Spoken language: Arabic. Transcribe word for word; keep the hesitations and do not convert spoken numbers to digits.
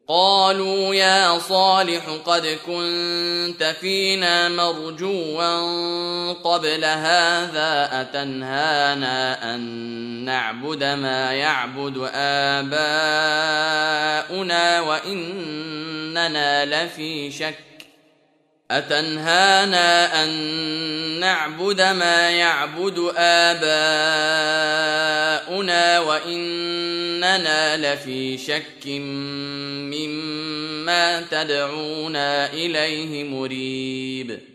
قالوا يا صالح قد كنت فينا مرجوا قبل هذا أتنهانا أن نعبد ما يعبد آباؤنا وإننا لفي شك أتنهانا أن نعبد ما يعبد آباؤنا وإننا لفي شك مما تدعونا إليه مريب